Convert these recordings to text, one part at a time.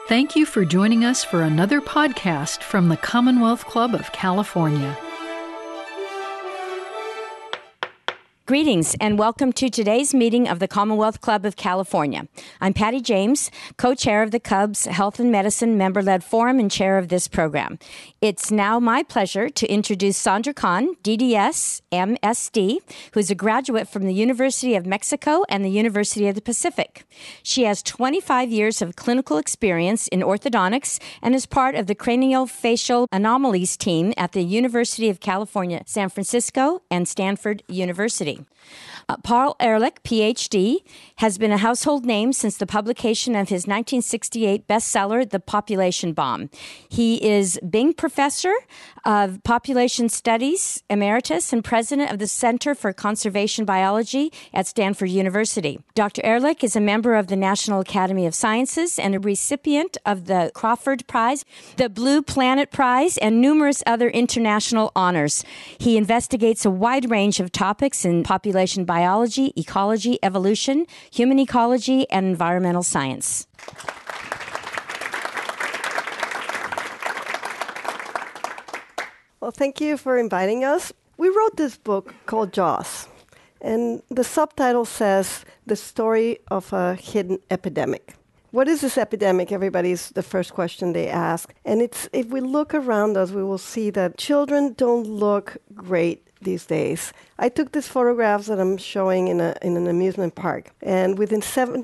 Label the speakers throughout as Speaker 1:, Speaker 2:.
Speaker 1: Thank you for joining us for another podcast from the Commonwealth Club of California.
Speaker 2: Greetings and welcome to today's meeting of the Commonwealth Club of California. I'm Patty James, co-chair of the Cub's Health and Medicine member-led forum and chair of this program. It's now my pleasure to introduce Sandra Khan, DDS, MSD, who is a graduate from the University of Mexico and the University of the Pacific. She has 25 years of clinical experience in orthodontics and is part of the craniofacial anomalies team at the University of California, San Francisco, and Stanford University. Paul Ehrlich, Ph.D., has been a household name since the publication of his 1968 bestseller, The Population Bomb. He is Bing Professor of Population Studies Emeritus and President of the Center for Conservation Biology at Stanford University. Dr. Ehrlich is a member of the National Academy of Sciences and a recipient of the Crawford Prize, the Blue Planet Prize, and numerous other international honors. He investigates a wide range of topics in population biology, ecology, evolution, human ecology, and environmental science.
Speaker 3: Well, thank you for inviting us. We wrote this book called Jaws, and the subtitle says, The Story of a Hidden Epidemic. What is this epidemic? Everybody's the first question they ask. And it's, if we look around us, we will see that children don't look great these days. I took these photographs that I'm showing in an amusement park, and within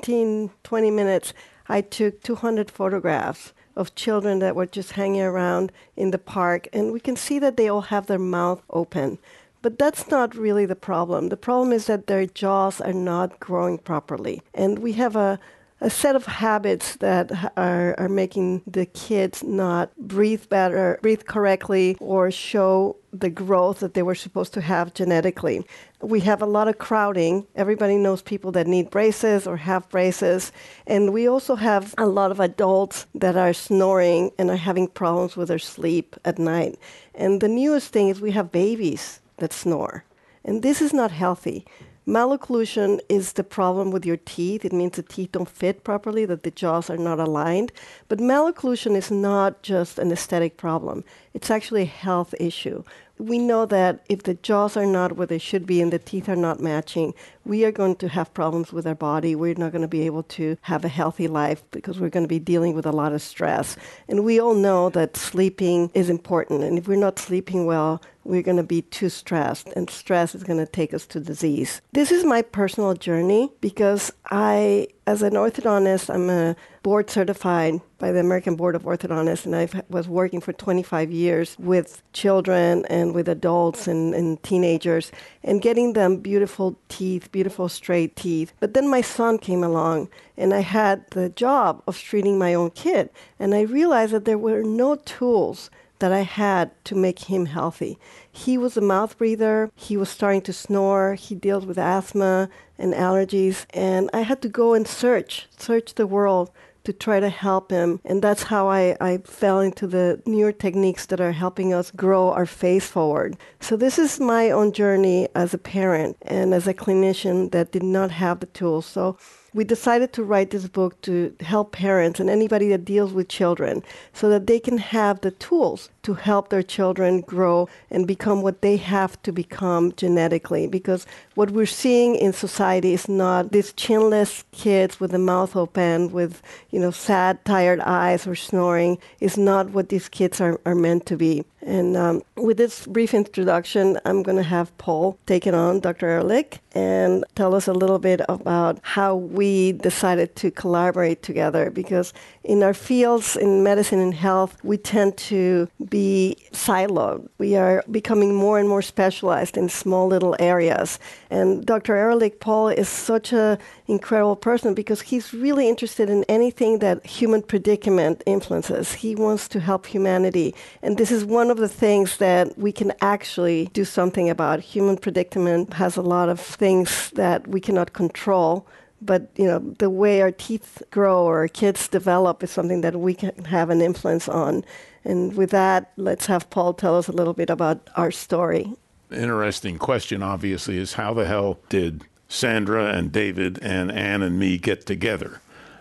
Speaker 3: 20 minutes, I took 200 photographs of children that were just hanging around in the park, and we can see that they all have their mouth open. But that's not really the problem. The problem is that their jaws are not growing properly. And we have a set of habits that are making the kids not breathe better, breathe correctly, or show the growth that they were supposed to have genetically. We have a lot of crowding. Everybody knows people that need braces or have braces. And we also have a lot of adults that are snoring and are having problems with their sleep at night. And the newest thing is we have babies that snore. And this is not healthy. Malocclusion is the problem with your teeth. It means the teeth don't fit properly, that the jaws are not aligned. But malocclusion is not just an aesthetic problem. It's actually a health issue. We know that if the jaws are not where they should be and the teeth are not matching, we are going to have problems with our body. We're not going to be able to have a healthy life because we're going to be dealing with a lot of stress. And we all know that sleeping is important. And if we're not sleeping well, we're going to be too stressed, and stress is going to take us to disease. This is my personal journey because as an orthodontist, I'm a board certified by the American Board of Orthodontists, and I was working for 25 years with children and with adults and teenagers and getting them beautiful teeth, beautiful straight teeth. But then my son came along, and I had the job of treating my own kid, and I realized that there were no tools that I had to make him healthy. He was a mouth breather. He was starting to snore. He deals with asthma and allergies. And I had to go and search the world to try to help him. And that's how I fell into the newer techniques that are helping us grow our face forward. So this is my own journey as a parent and as a clinician that did not have the tools. So we decided to write this book to help parents and anybody that deals with children so that they can have the tools to help their children grow and become what they have to become genetically. Because what we're seeing in society is not these chinless kids with the mouth open, with, sad, tired eyes or snoring, is not what these kids are meant to be. And with this brief introduction, I'm going to have Paul take it on, Dr. Ehrlich, and tell us a little bit about how we decided to collaborate together. Because in our fields, in medicine and health, we tend to be siloed. We are becoming more and more specialized in small little areas. And Dr. Ehrlich, Paul, is such an incredible person because he's really interested in anything that human predicament influences. He wants to help humanity. And this is one of the things that we can actually do something about. Human predicament has a lot of things that we cannot control. But, the way our teeth grow or our kids develop is something that we can have an influence on. And with that, let's have Paul tell us a little bit about our story.
Speaker 4: Interesting question, obviously, is how the hell did Sandra and David and Ann and me get together?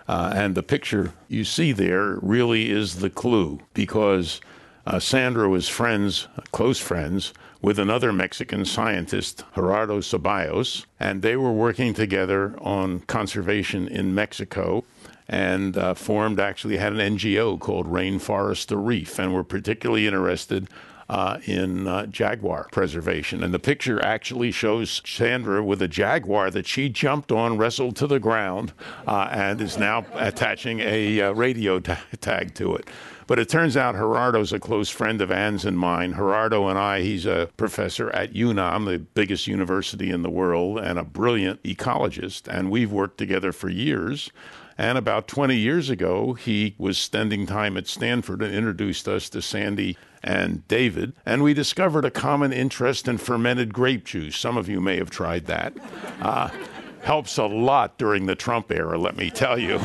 Speaker 4: And the picture you see there really is the clue, because Sandra was close friends, with another Mexican scientist, Gerardo Ceballos, and they were working together on conservation in Mexico, and had an NGO called Rainforest to Reef, and were particularly interested in jaguar preservation. And the picture actually shows Sandra with a jaguar that she jumped on, wrestled to the ground, and is now attaching a radio tag to it. But it turns out Gerardo's a close friend of Anne's and mine. Gerardo and I, he's a professor at UNAM, the biggest university in the world, and a brilliant ecologist, and we've worked together for years. And about 20 years ago, he was spending time at Stanford and introduced us to Sandy and David, and we discovered a common interest in fermented grape juice. Some of you may have tried that. Helps a lot during the Trump era, let me tell you.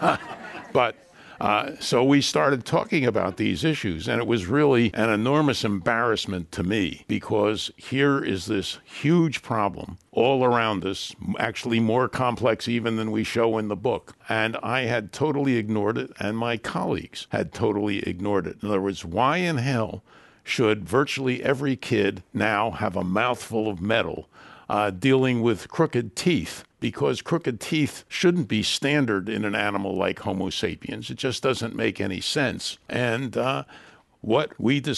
Speaker 4: So we started talking about these issues, and it was really an enormous embarrassment to me, because here is this huge problem all around us, actually more complex even than we show in the book. And I had totally ignored it, and my colleagues had totally ignored it. In other words, why in hell should virtually every kid now have a mouthful of metal dealing with crooked teeth? Because crooked teeth shouldn't be standard in an animal like Homo sapiens. It just doesn't make any sense. And what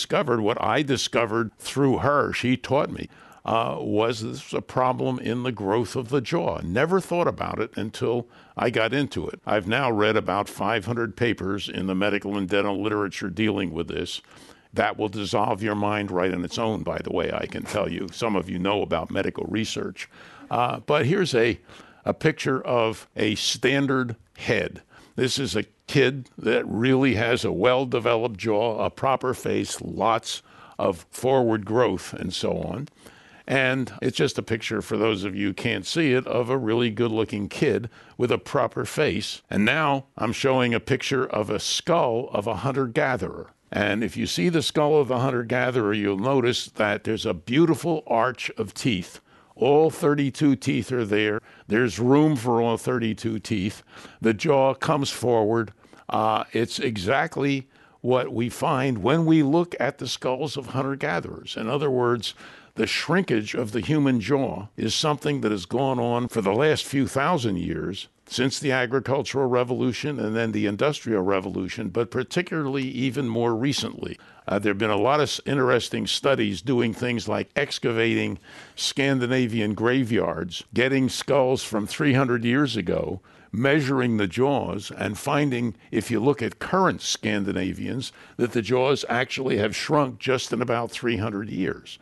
Speaker 4: I discovered through her, she taught me, was this a problem in the growth of the jaw. Never thought about it until I got into it. I've now read about 500 papers in the medical and dental literature dealing with this. That will dissolve your mind right on its own, by the way, I can tell you. Some of you know about medical research. But here's a picture of a standard head. This is a kid that really has a well-developed jaw, a proper face, lots of forward growth, and so on. And it's just a picture, for those of you who can't see it, of a really good-looking kid with a proper face. And now I'm showing a picture of a skull of a hunter-gatherer. And if you see the skull of the hunter-gatherer, you'll notice that there's a beautiful arch of teeth. All 32 teeth are there. There's room for all 32 teeth. The jaw comes forward. It's exactly what we find when we look at the skulls of hunter-gatherers. In other words, the shrinkage of the human jaw is something that has gone on for the last few thousand years, since the agricultural revolution and then the industrial revolution, but particularly even more recently. There have been a lot of interesting studies doing things like excavating Scandinavian graveyards, getting skulls from 300 years ago, measuring the jaws, and finding, if you look at current Scandinavians, that the jaws actually have shrunk just in about 300 years,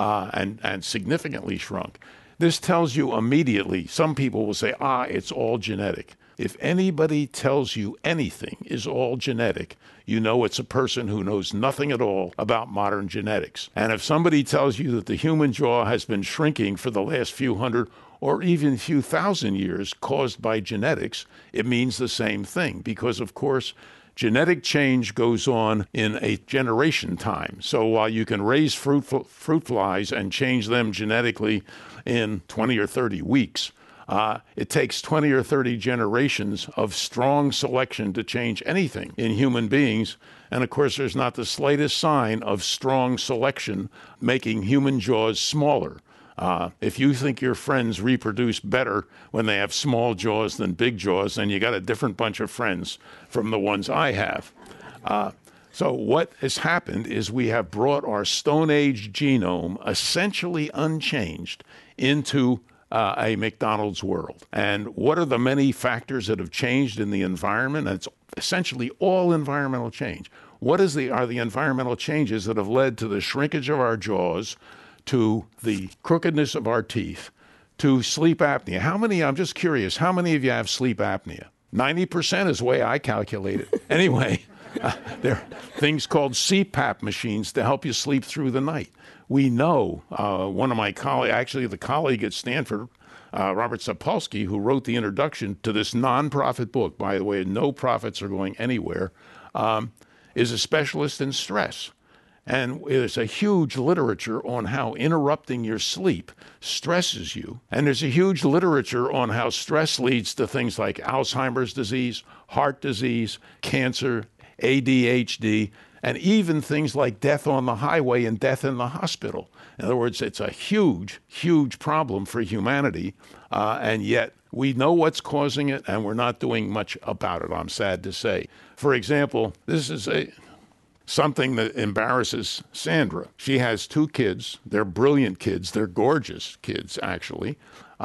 Speaker 4: and significantly shrunk. This tells you immediately, some people will say, it's all genetic. If anybody tells you anything is all genetic, you know it's a person who knows nothing at all about modern genetics. And if somebody tells you that the human jaw has been shrinking for the last few hundred or even few thousand years caused by genetics, it means the same thing, because, of course, genetic change goes on in a generation time. So while you can raise fruit flies and change them genetically in 20 or 30 weeks, it takes 20 or 30 generations of strong selection to change anything in human beings. And of course, there's not the slightest sign of strong selection making human jaws smaller. If you think your friends reproduce better when they have small jaws than big jaws, then you got a different bunch of friends from the ones I have. So what has happened is we have brought our Stone Age genome essentially unchanged into a McDonald's world. And what are the many factors that have changed in the environment? And it's essentially all environmental change. What are the environmental changes that have led to the shrinkage of our jaws, to the crookedness of our teeth, to sleep apnea? I'm just curious, how many of you have sleep apnea? 90% is the way I calculate it. Anyway, there are things called CPAP machines to help you sleep through the night. We know, one of my colleagues, actually the colleague at Stanford, Robert Sapolsky, who wrote the introduction to this nonprofit book, by the way, no profits are going anywhere, is a specialist in stress. And there's a huge literature on how interrupting your sleep stresses you. And there's a huge literature on how stress leads to things like Alzheimer's disease, heart disease, cancer, ADHD, and even things like death on the highway and death in the hospital. In other words, it's a huge, huge problem for humanity, and yet we know what's causing it, and we're not doing much about it, I'm sad to say. For example, this is something that embarrasses Sandra. She has 2 kids. They're brilliant kids. They're gorgeous kids, actually.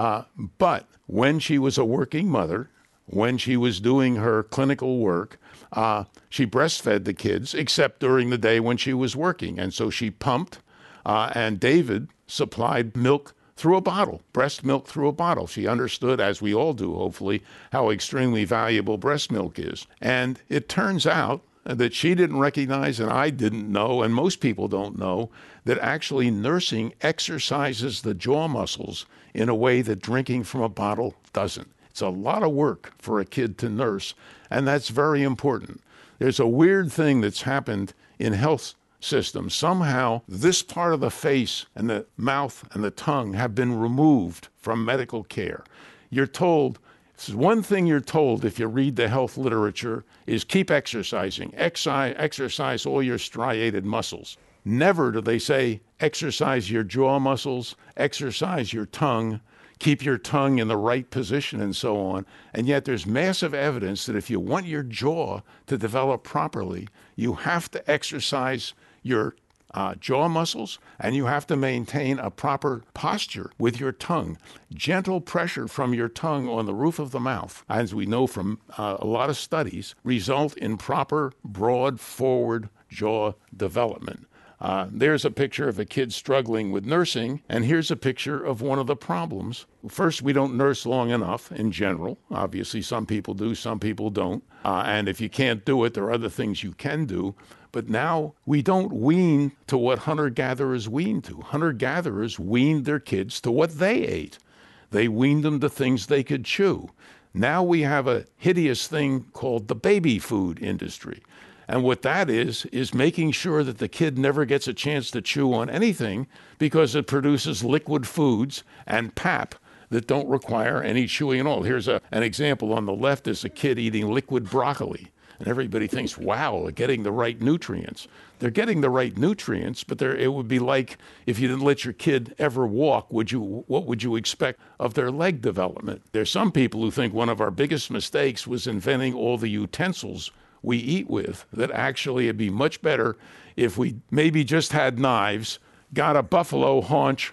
Speaker 4: But when she was a working mother, when she was doing her clinical work, she breastfed the kids, except during the day when she was working. And so she pumped, and David supplied milk through a bottle, breast milk through a bottle. She understood, as we all do, hopefully, how extremely valuable breast milk is. And it turns out that she didn't recognize, and I didn't know, and most people don't know, that actually nursing exercises the jaw muscles in a way that drinking from a bottle doesn't. It's a lot of work for a kid to nurse, and that's very important. There's a weird thing that's happened in health systems. Somehow, this part of the face and the mouth and the tongue have been removed from medical care. You're told, one thing you're told if you read the health literature is keep exercising. Exercise all your striated muscles. Never do they say exercise your jaw muscles, exercise your tongue, keep your tongue in the right position, and so on. And yet there's massive evidence that if you want your jaw to develop properly, you have to exercise your jaw muscles, and you have to maintain a proper posture with your tongue. Gentle pressure from your tongue on the roof of the mouth, as we know from a lot of studies, result in proper, broad, forward jaw development. There's a picture of a kid struggling with nursing, and here's a picture of one of the problems. First, we don't nurse long enough in general. Obviously, some people do, some people don't. And if you can't do it, there are other things you can do. But now we don't wean to what hunter-gatherers weaned to. Hunter-gatherers weaned their kids to what they ate. They weaned them to things they could chew. Now we have a hideous thing called the baby food industry. And what that is making sure that the kid never gets a chance to chew on anything because it produces liquid foods and pap that don't require any chewing at all. Here's an example. On the left is a kid eating liquid broccoli. And everybody thinks, wow, they're getting the right nutrients. They're getting the right nutrients, but it would be like if you didn't let your kid ever walk, what would you expect of their leg development? There's some people who think one of our biggest mistakes was inventing all the utensils we eat with, that actually it'd be much better if we maybe just had knives, got a buffalo haunch,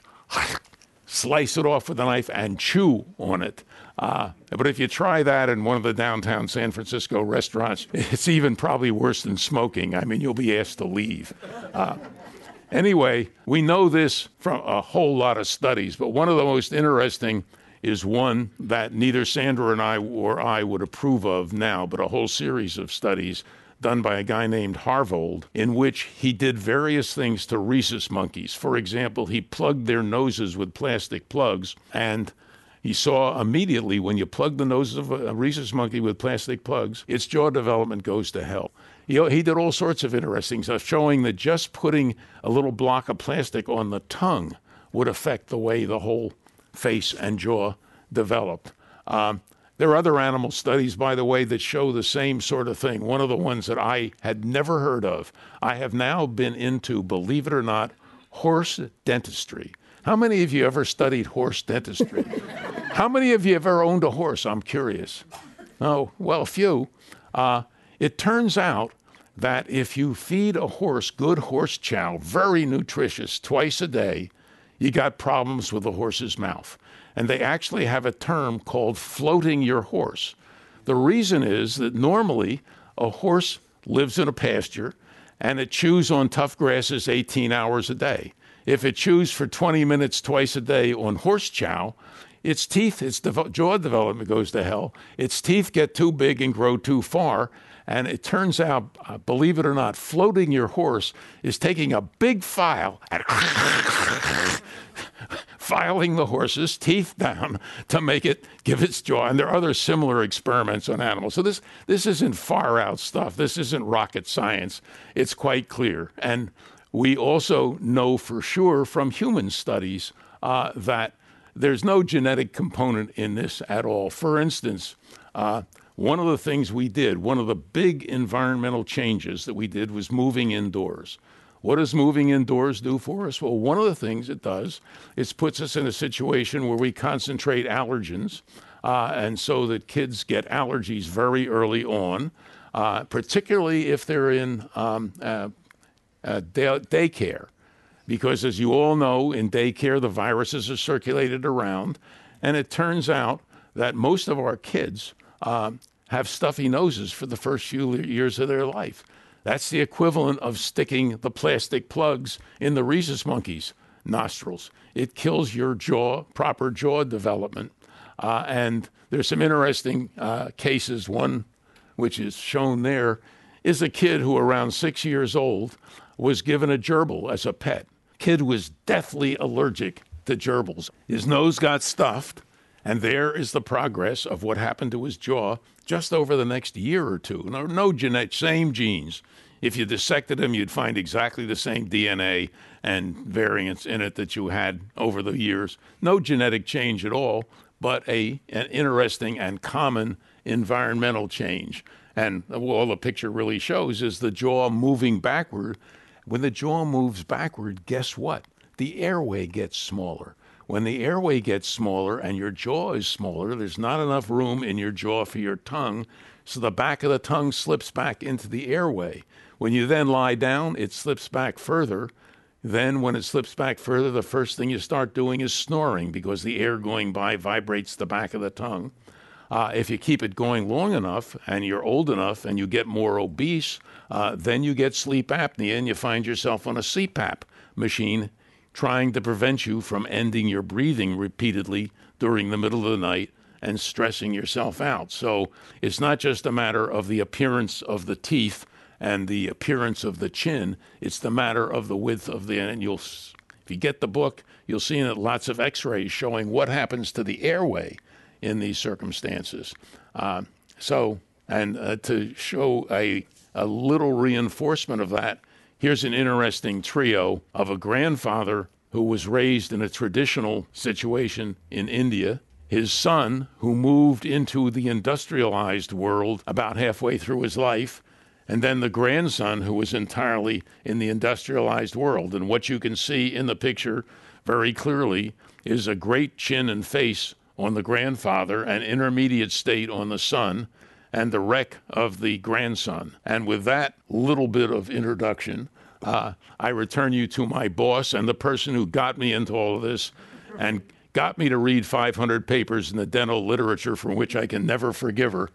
Speaker 4: slice it off with a knife and chew on it. But if you try that in one of the downtown San Francisco restaurants, it's even probably worse than smoking. I mean, you'll be asked to leave. Anyway, we know this from a whole lot of studies, but one of the most interesting is one that neither Sandra and I would approve of now, but a whole series of studies done by a guy named Harvold, in which he did various things to rhesus monkeys. For example, he plugged their noses with plastic plugs, and he saw immediately when you plug the nose of a rhesus monkey with plastic plugs, its jaw development goes to hell. He did all sorts of interesting stuff, showing that just putting a little block of plastic on the tongue would affect the way the whole face and jaw developed. There are other animal studies, by the way, that show the same sort of thing. One of the ones that I had never heard of. I have now been into, believe it or not, horse dentistry. How many of you ever studied horse dentistry? How many of you have ever owned a horse? I'm curious. Oh, well, a few. It turns out that if you feed a horse good horse chow, very nutritious, twice a day, you got problems with the horse's mouth. And they actually have a term called floating your horse. The reason is that normally a horse lives in a pasture and it chews on tough grasses 18 hours a day. If it chews for 20 minutes twice a day on horse chow, its teeth, its jaw development goes to hell. Its teeth get too big and grow too far. And it turns out, believe it or not, floating your horse is taking a big file and filing the horse's teeth down to make it give its jaw. And there are other similar experiments on animals. So this isn't far out stuff. This isn't rocket science. It's quite clear. And We also know for sure from human studies that there's no genetic component in this at all. For instance, one of the things we did, one of the big environmental changes that we did was moving indoors. What does moving indoors do for us? Well, one of the things it does is puts us in a situation where we concentrate allergens, and so that kids get allergies very early on, particularly if they're in daycare. Because as you all know, in daycare, the viruses are circulated around, and it turns out that most of our kids have stuffy noses for the first few years of their life. That's the equivalent of sticking the plastic plugs in the rhesus monkey's nostrils. It kills your proper jaw development. And there's some interesting cases. One, which is shown there, is a kid who around 6 years old was given a gerbil as a pet. Kid was deathly allergic to gerbils. His nose got stuffed, and there is the progress of what happened to his jaw just over the next year or two. No genetic, same genes. If you dissected him, you'd find exactly the same DNA and variants in it that you had over the years. No genetic change at all, but an interesting and common environmental change. And all the picture really shows is the jaw moving backward. When the jaw moves backward, guess what? The airway gets smaller. When the airway gets smaller and your jaw is smaller, there's not enough room in your jaw for your tongue, so the back of the tongue slips back into the airway. When you then lie down, it slips back further. Then when it slips back further, the first thing you start doing is snoring because the air going by vibrates the back of the tongue. If you keep it going long enough and you're old enough and you get more obese, then you get sleep apnea and you find yourself on a CPAP machine trying to prevent you from ending your breathing repeatedly during the middle of the night and stressing yourself out. So it's not just a matter of the appearance of the teeth and the appearance of the chin. It's the matter of the width of the, and if you get the book, you'll see in it lots of x-rays showing what happens to the airway in these circumstances. To show a little reinforcement of that, here's an interesting trio of a grandfather who was raised in a traditional situation in India, his son who moved into the industrialized world about halfway through his life, and then the grandson who was entirely in the industrialized world. And what you can see in the picture very clearly is a great chin and face on the grandfather, an intermediate state on the son, and the wreck of the grandson. And with that little bit of introduction, I return you to my boss and the person who got me into all of this and got me to read 500 papers in the dental literature for which I can never forgive her.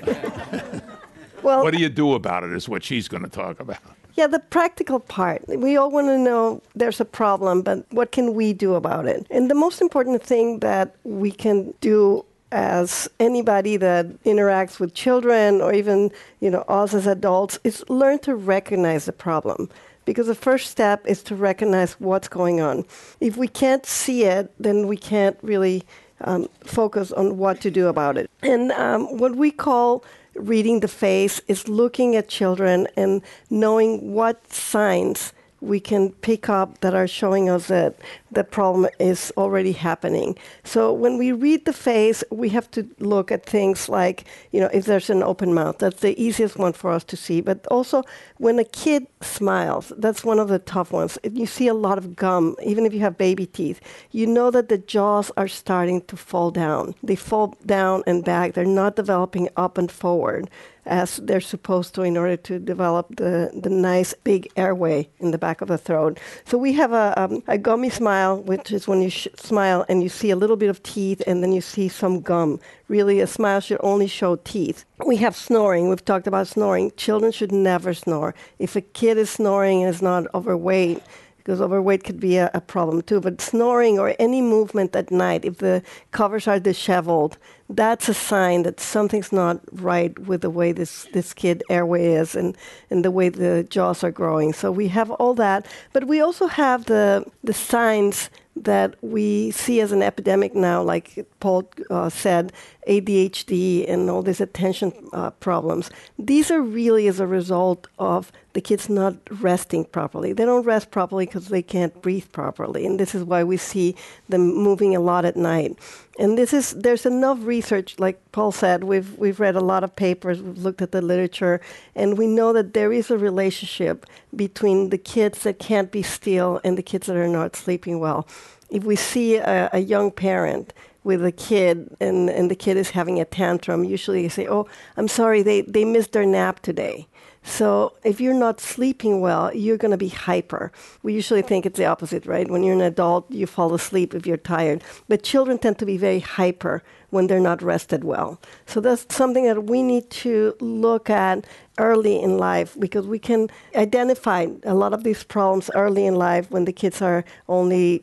Speaker 3: Well,
Speaker 4: what do you do about it is what she's going to talk about.
Speaker 3: Yeah, the practical part. We all want to know there's a problem, but what can we do about it? And the most important thing that we can do as anybody that interacts with children or even, us as adults is learn to recognize the problem. Because the first step is to recognize what's going on. If we can't see it, then we can't really focus on what to do about it. And what we call reading the face is looking at children and knowing what signs we can pick up that are showing us that the problem is already happening. So when we read the face, we have to look at things like, if there's an open mouth, that's the easiest one for us to see. But also when a kid smiles, that's one of the tough ones. You see a lot of gum, even if you have baby teeth. You know that the jaws are starting to fall down. They fall down and back. They're not developing up and forward as they're supposed to in order to develop the nice big airway in the back of the throat. So we have a gummy smile, which is when you smile and you see a little bit of teeth and then you see some gum. Really, a smile should only show teeth. We have snoring. We've talked about snoring. Children should never snore. If a kid is snoring and is not overweight, because overweight could be a problem too, but snoring or any movement at night, if the covers are disheveled, that's a sign that something's not right with the way this kid airway is and the way the jaws are growing. So we have all that, but we also have the signs that we see as an epidemic now, like Paul said, ADHD and all these attention problems. These are really as a result of the kids not resting properly. They don't rest properly because they can't breathe properly. And this is why we see them moving a lot at night. And there's enough research, like Paul said, we've read a lot of papers, we've looked at the literature, and we know that there is a relationship between the kids that can't be still and the kids that are not sleeping well. If we see a young parent with a kid and the kid is having a tantrum, usually you say, oh, I'm sorry, they missed their nap today. So if you're not sleeping well, you're going to be hyper. We usually think it's the opposite, right? When you're an adult, you fall asleep if you're tired. But children tend to be very hyper when they're not rested well. So that's something that we need to look at early in life, because we can identify a lot of these problems early in life when the kids are only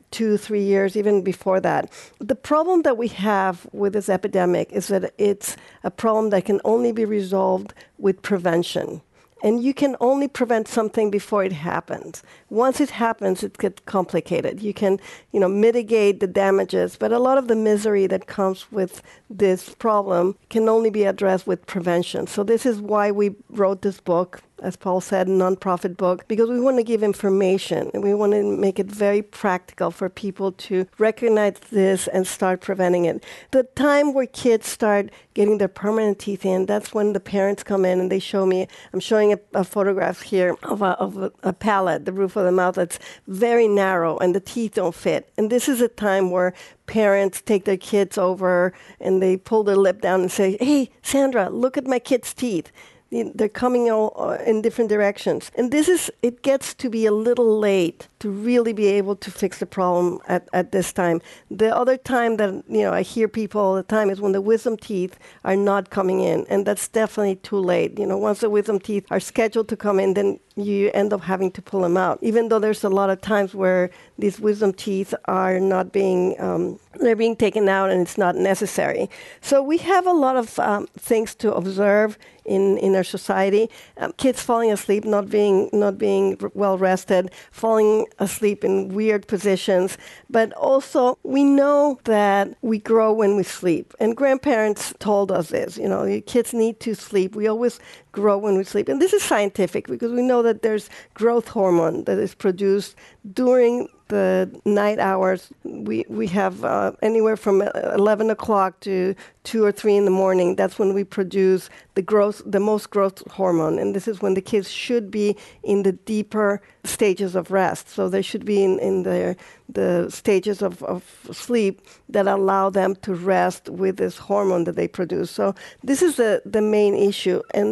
Speaker 3: 2-3 years, even before that. The problem that we have with this epidemic is that it's a problem that can only be resolved with prevention. And you can only prevent something before it happens. Once it happens, it gets complicated. You can, mitigate the damages, but a lot of the misery that comes with this problem can only be addressed with prevention. So this is why we wrote this book, as Paul said, a nonprofit book, because we want to give information and we want to make it very practical for people to recognize this and start preventing it. The time where kids start getting their permanent teeth in, that's when the parents come in and they show me, I'm showing a photograph here of a palate, the roof of the mouth that's very narrow and the teeth don't fit. And this is a time where parents take their kids over and they pull their lip down and say, hey, Sandra, look at my kid's teeth. They're coming all in different directions. And it gets to be a little late to really be able to fix the problem at this time. The other time that, I hear people all the time is when the wisdom teeth are not coming in. And that's definitely too late. Once the wisdom teeth are scheduled to come in, then you end up having to pull them out. Even though there's a lot of times where these wisdom teeth are not being, they're being taken out and it's not necessary. So we have a lot of things to observe in our society. Kids falling asleep, not being well rested, falling asleep in weird positions. But also, we know that we grow when we sleep. And grandparents told us this, kids need to sleep. We always grow when we sleep. And this is scientific because we know that there's growth hormone that is produced during the night hours. We have anywhere from 11 o'clock to 2 or 3 in the morning. That's when we produce the most growth hormone. And this is when the kids should be in the deeper stages of rest. So they should be in the stages of sleep that allow them to rest with this hormone that they produce. So this is the main issue. And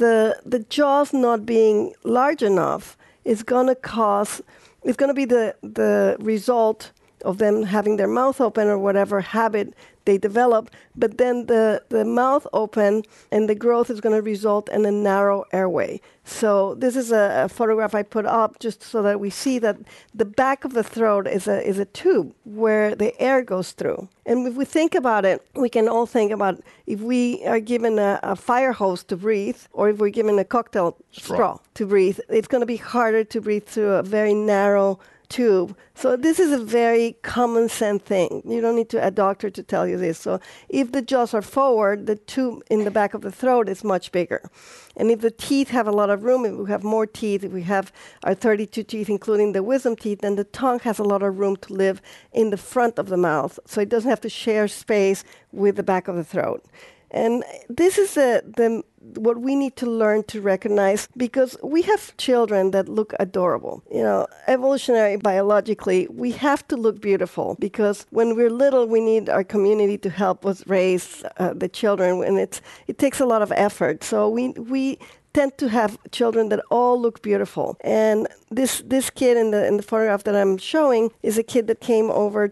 Speaker 3: the jaws not being large enough is going to be the result of them having their mouth open or whatever habit they develop, but then the mouth open and the growth is going to result in a narrow airway. So this is a photograph I put up just so that we see that the back of the throat is a tube where the air goes through. And if we think about it, we can all think about if we are given a fire hose to breathe, or if we're given a cocktail straw to breathe, it's going to be harder to breathe through a very narrow tube. So this is a very common sense thing. You don't need a doctor to tell you this. So if the jaws are forward, the tube in the back of the throat is much bigger. And if the teeth have a lot of room, if we have more teeth, if we have our 32 teeth, including the wisdom teeth, then the tongue has a lot of room to live in the front of the mouth. So it doesn't have to share space with the back of the throat. And this is what we need to learn to recognize, because we have children that look adorable. Evolutionary, biologically, we have to look beautiful because when we're little, we need our community to help us raise the children, and it takes a lot of effort. So we tend to have children that all look beautiful. And this kid in the photograph that I'm showing is a kid that came over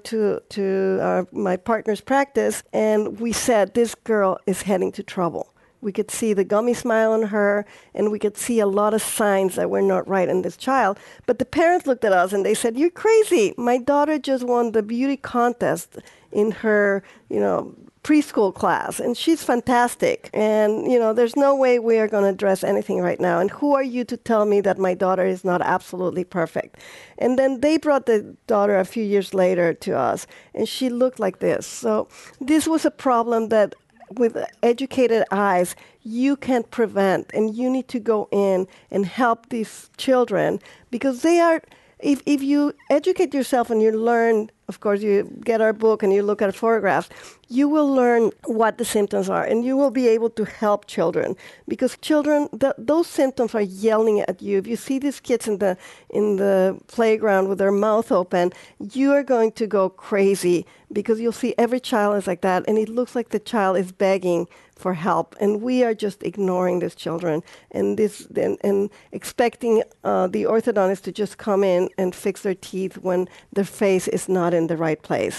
Speaker 3: to my partner's practice, and we said, this girl is heading to trouble. We could see the gummy smile on her, and we could see a lot of signs that were not right in this child. But the parents looked at us and they said, you're crazy. My daughter just won the beauty contest in her, preschool class, and she's fantastic. And, you know, there's no way we are going to address anything right now. And who are you to tell me that my daughter is not absolutely perfect? And then they brought the daughter a few years later to us, and she looked like this. So this was a problem that with educated eyes, you can prevent, and you need to go in and help these children, because they are, if you educate yourself and you learn, of course, you get our book and you look at photographs, you will learn what the symptoms are, and you will be able to help children, because children, those symptoms are yelling at you. If you see these kids in the playground with their mouth open, you are going to go crazy, because you'll see every child is like that, and it looks like the child is begging for help, and we are just ignoring these children and expecting the orthodontist to just come in and fix their teeth when their face is not in the right place.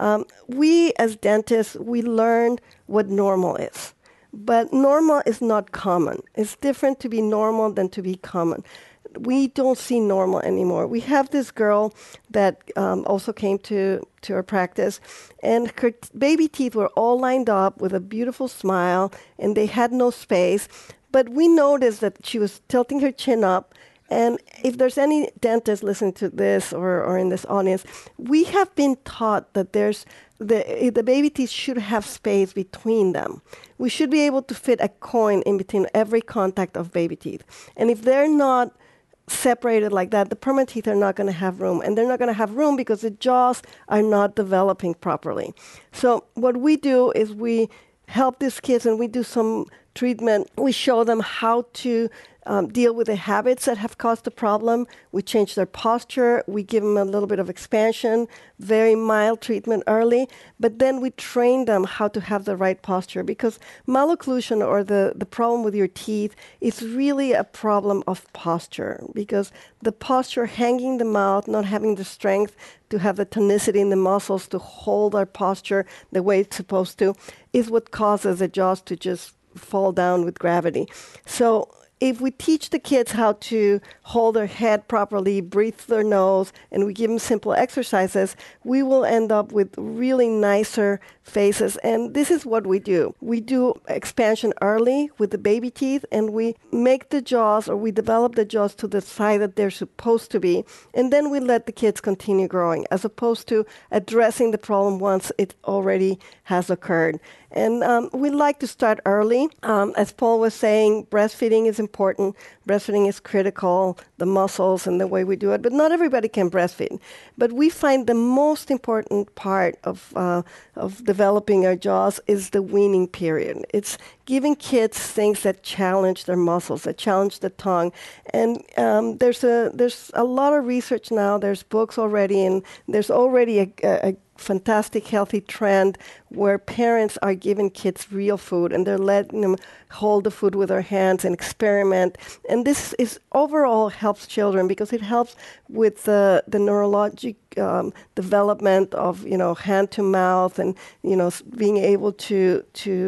Speaker 3: We as dentists, we learned what normal is, but normal is not common. It's different to be normal than to be common. We don't see normal anymore. We have this girl that also came to our practice, and her baby teeth were all lined up with a beautiful smile, and they had no space. But we noticed that she was tilting her chin up. And if there's any dentist listening to this or in this audience, we have been taught that there's the baby teeth should have space between them. We should be able to fit a coin in between every contact of baby teeth. And if they're not separated like that, the permanent teeth are not going to have room. And they're not going to have room because the jaws are not developing properly. So what we do is we help these kids, and we do some treatment. We show them how to deal with the habits that have caused the problem. We change their posture. We give them a little bit of expansion, very mild treatment early, but then we train them how to have the right posture, because malocclusion, or the problem with your teeth, is really a problem of posture, because the posture, hanging the mouth, not having the strength to have the tonicity in the muscles to hold our posture the way it's supposed to, is what causes the jaws to just fall down with gravity. So if we teach the kids how to hold their head properly, breathe through their nose, and we give them simple exercises, we will end up with really nicer faces. And this is what we do. We do expansion early with the baby teeth, and we make the jaws, or we develop the jaws to the size that they're supposed to be. And then we let the kids continue growing, as opposed to addressing the problem once it already has occurred. And we like to start early. As Paul was saying, breastfeeding is important. Breastfeeding is critical, the muscles and the way we do it. But not everybody can breastfeed. But we find the most important part of developing our jaws is the weaning period. It's giving kids things that challenge their muscles, that challenge the tongue. And there's a lot of research now. There's books already, and there's already a fantastic healthy trend where parents are giving kids real food, and they're letting them hold the food with their hands and experiment. And this is overall helps children, because it helps with the neurologic development of, hand to mouth, and, being able to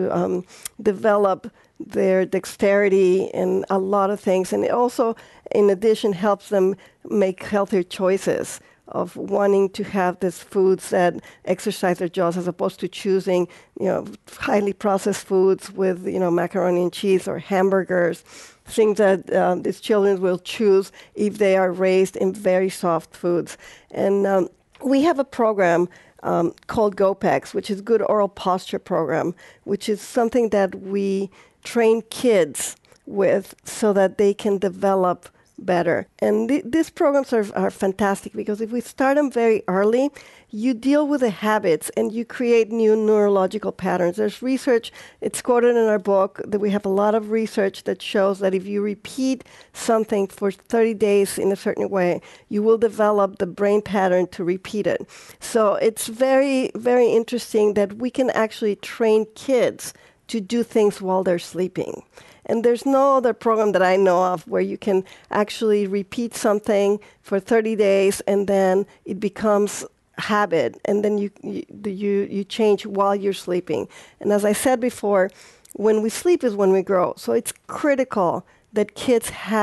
Speaker 3: develop their dexterity and a lot of things. And it also, in addition, helps them make healthier choices of wanting to have these foods that exercise their jaws, as opposed to choosing, highly processed foods with, macaroni and cheese or hamburgers, things that these children will choose if they are raised in very soft foods. And we have a program called GOPEX, which is Good Oral Posture Program, which is something that we train kids with so that they can develop better. And these programs are fantastic, because if we start them very early, you deal with the habits and you create new neurological patterns. There's research, it's quoted in our book, that we have a lot of research that shows that if you repeat something for 30 days in a certain way, you will develop the brain pattern to repeat it. So it's very, very interesting that we can actually train kids to do things while they're sleeping. And there's no other program that I know of where you can actually repeat something for 30 days and then it becomes habit, and then you change while you're sleeping. And as I said before, when we sleep is when we grow. So it's critical that kids have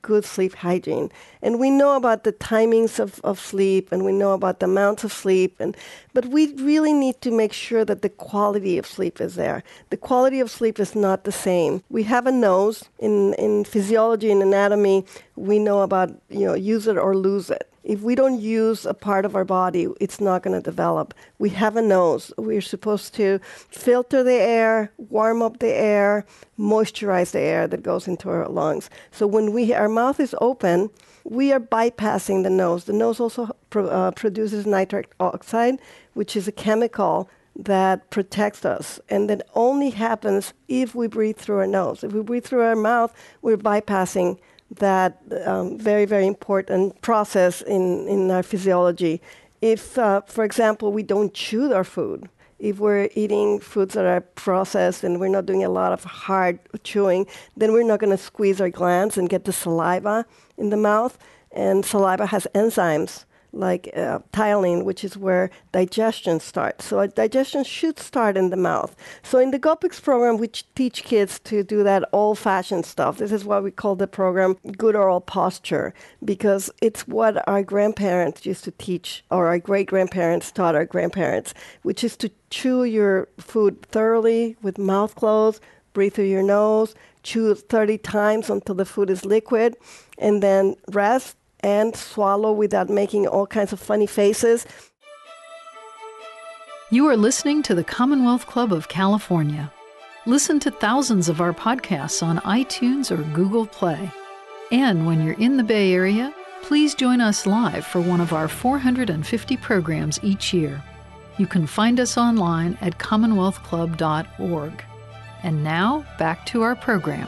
Speaker 3: good sleep hygiene. And we know about the timings of sleep, and we know about the amounts of sleep, but we really need to make sure that the quality of sleep is there. The quality of sleep is not the same. We have a nose. In physiology and anatomy, we know about, use it or lose it. If we don't use a part of our body, it's not going to develop. We have a nose. We're supposed to filter the air, warm up the air, moisturize the air that goes into our lungs. So when our mouth is open, we are bypassing the nose. The nose also produces nitric oxide, which is a chemical that protects us. And that only happens if we breathe through our nose. If we breathe through our mouth, we're bypassing that very, very important process in our physiology. If, for example, we don't chew our food, if we're eating foods that are processed and we're not doing a lot of hard chewing, then we're not going to squeeze our glands and get the saliva in the mouth. And saliva has enzymes like ptyalin, which is where digestion starts. So digestion should start in the mouth. So in the GOPICS program, we teach kids to do that old-fashioned stuff. This is why we call the program Good Oral Posture, because it's what our grandparents used to teach, or our great-grandparents taught our grandparents, which is to chew your food thoroughly with mouth closed, breathe through your nose, chew 30 times until the food is liquid, and then rest and swallow without making all kinds of funny faces.
Speaker 1: You are listening to the Commonwealth Club of California. Listen to thousands of our podcasts on iTunes or Google Play. And when you're in the Bay Area, please join us live for one of our 450 programs each year. You can find us online at commonwealthclub.org. And now, back to our program.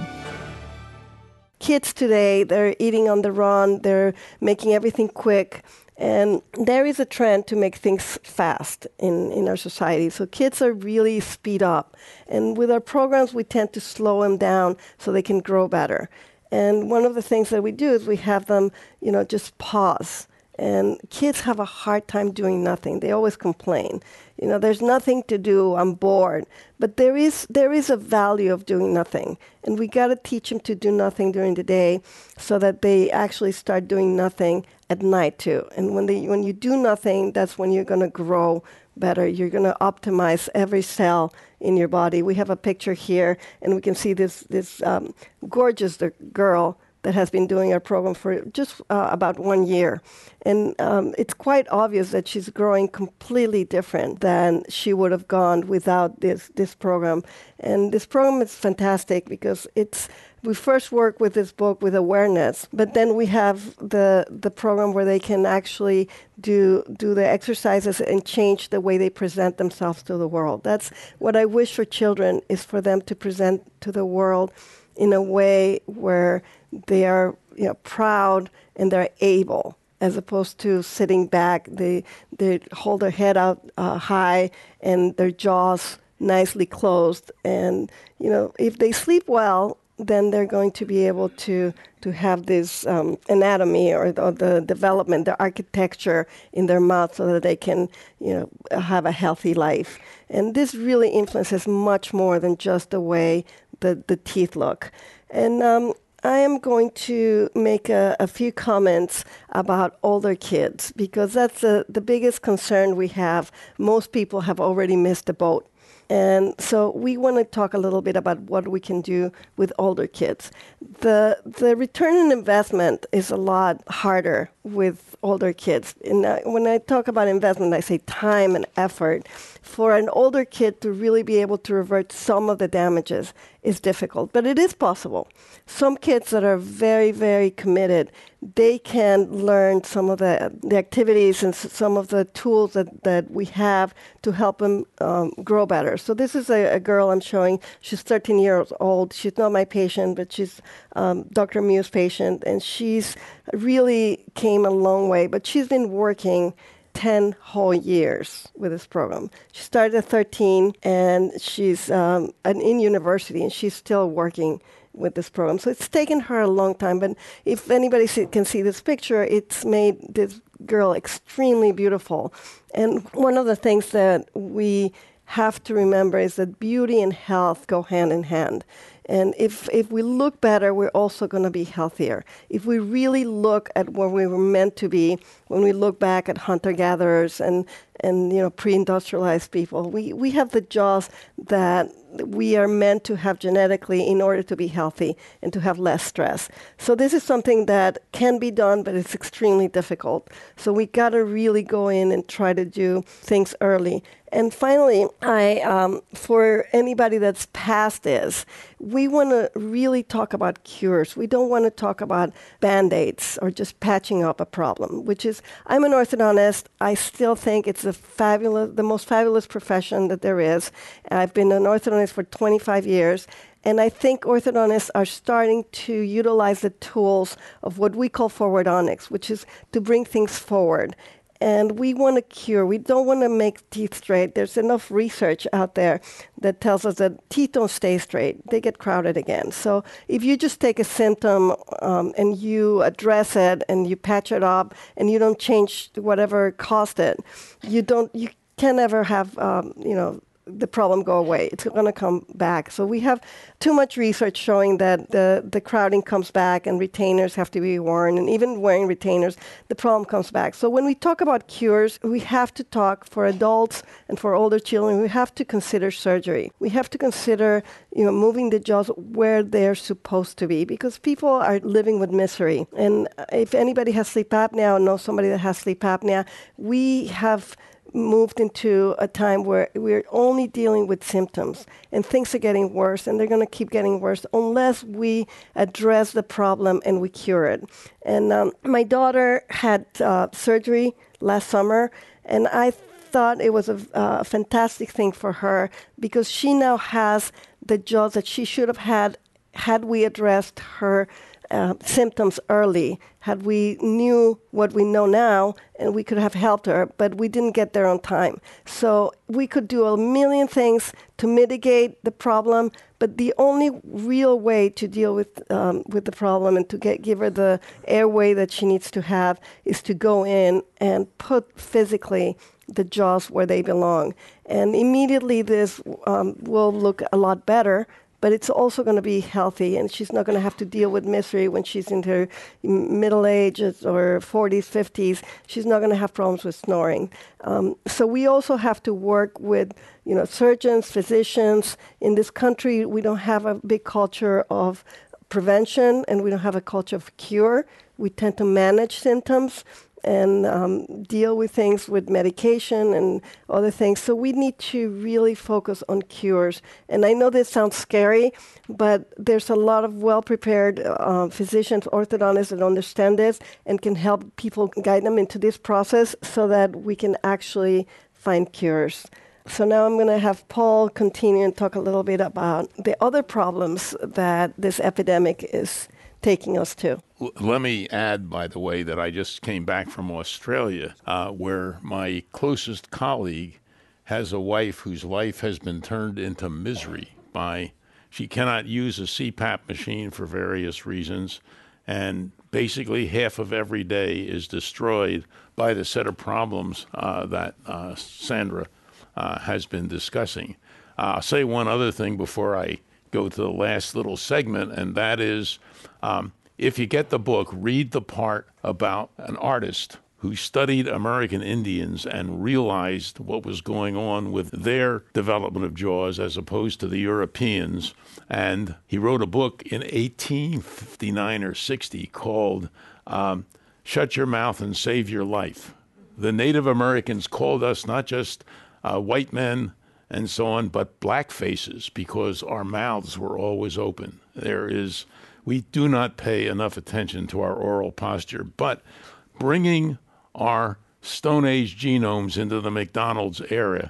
Speaker 3: Kids today, they're eating on the run, they're making everything quick, and there is a trend to make things fast in our society. So kids are really speed up. And with our programs, we tend to slow them down so they can grow better. And one of the things that we do is we have them, just pause. And kids have a hard time doing nothing. They always complain. There's nothing to do, I'm bored. But there is a value of doing nothing. And we got to teach them to do nothing during the day so that they actually start doing nothing at night too. And when you do nothing, that's when you're going to grow better. You're going to optimize every cell in your body. We have a picture here, and we can see this gorgeous girl that has been doing our program for just about 1 year. And it's quite obvious that she's growing completely different than she would have gone without this program. And this program is fantastic because we first work with this book with awareness, but then we have the program where they can actually do the exercises and change the way they present themselves to the world. That's what I wish for children, is for them to present to the world in a way where they are proud and they're able, as opposed to sitting back. They hold their head out high and their jaws nicely closed. And if they sleep well, then they're going to be able to have this anatomy or the development, the architecture in their mouth, so that they can have a healthy life. And this really influences much more than just the way the teeth look. And I am going to make a few comments about older kids, because that's the biggest concern we have. Most people have already missed the boat. And so we want to talk a little bit about what we can do with older kids. The return on investment is a lot harder with older kids. And when I talk about investment, I say time and effort. For an older kid to really be able to revert some of the damages is difficult, but it is possible. Some kids that are very, very committed, they can learn some of the activities and some of the tools that we have to help them grow better. So this is a girl I'm showing. She's 13 years old. She's not my patient, but she's Dr. Mew's patient, and she's really came a long way. But she's been working 10 whole years with this program. She started at 13, and she's in university, and she's still working with this program. So it's taken her a long time, but if anybody can see this picture, it's made this girl extremely beautiful. And one of the things that we have to remember is that beauty and health go hand in hand. And if we look better, we're also going to be healthier. If we really look at where we were meant to be, when we look back at hunter-gatherers and pre-industrialized people, we have the jaws that we are meant to have genetically in order to be healthy and to have less stress. So this is something that can be done, but it's extremely difficult. So we got to really go in and try to do things early. And finally, for anybody that's past this, we want to really talk about cures. We don't want to talk about Band-Aids or just patching up a problem, which is, I'm an orthodontist. I still think it's the most fabulous profession that there is. I've been an orthodontist for 25 years. And I think orthodontists are starting to utilize the tools of what we call forwardonics, which is to bring things forward. And we want to cure. We don't want to make teeth straight. There's enough research out there that tells us that teeth don't stay straight. They get crowded again. So if you just take a symptom and you address it and you patch it up and you don't change whatever caused it, you can never have the problem go away. It's going to come back. So we have too much research showing that the crowding comes back and retainers have to be worn. And even wearing retainers, the problem comes back. So when we talk about cures, we have to talk for adults and for older children. We have to consider surgery. We have to consider moving the jaws where they're supposed to be, because people are living with misery. And if anybody has sleep apnea or knows somebody that has sleep apnea, we have moved into a time where we're only dealing with symptoms and things are getting worse, and they're going to keep getting worse unless we address the problem and we cure it. And my daughter had surgery last summer, and I thought it was a fantastic thing for her, because she now has the jaws that she should have had we addressed her symptoms early, had we knew what we know now, and we could have helped her, but we didn't get there on time. So we could do a million things to mitigate the problem, but the only real way to deal with the problem and to give her the airway that she needs to have is to go in and put physically the jaws where they belong. And immediately this will look a lot better, but it's also going to be healthy, and she's not going to have to deal with misery when she's in her middle ages or 40s, 50s. She's not going to have problems with snoring. So we also have to work with surgeons, physicians. In this country, we don't have a big culture of prevention, and we don't have a culture of cure. We tend to manage symptoms and deal with things with medication and other things. So we need to really focus on cures. And I know this sounds scary, but there's a lot of well-prepared physicians, orthodontists that understand this and can help people, guide them into this process so that we can actually find cures. So now I'm going to have Paul continue and talk a little bit about the other problems that this epidemic is taking us to.
Speaker 4: Let me add, by the way, that I just came back from Australia, where my closest colleague has a wife whose life has been turned into misery by she cannot use a CPAP machine for various reasons, and basically half of every day is destroyed by the set of problems that Sandra has been discussing. I'll say one other thing before I go to the last little segment, and that is, if you get the book, read the part about an artist who studied American Indians and realized what was going on with their development of jaws as opposed to the Europeans. And he wrote a book in 1859 or 60 called Shut Your Mouth and Save Your Life. The Native Americans called us not just white men and so on, but black faces, because our mouths were always open. We do not pay enough attention to our oral posture, but bringing our Stone Age genomes into the McDonald's era